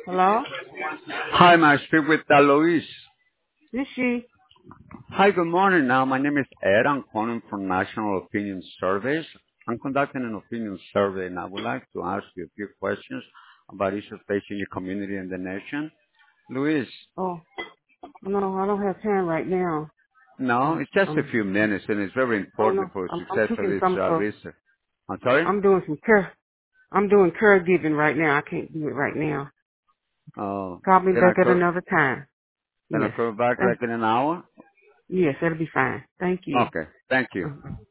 Hello? Hi, may I speak with Luis? This she? Hi, good morning. My name is Ed. I'm calling from National Opinion Surveys. I'm conducting an opinion survey, and I would like to ask you a few questions about issues facing your community and the nation. Luis, Oh, no, I don't have time right now. no, Um, it's just a um, few minutes, and it's very oh no, important for I'm success of cooking this some for, research. I'm sorry? I'm doing some care, I'm doing caregiving right now. I can't do it right now. Call me Can I back at call, another time. can I Yes. call back Thank, like in an hour? yes, that'll be fine. Thank you. Okay, thank you. Mhm.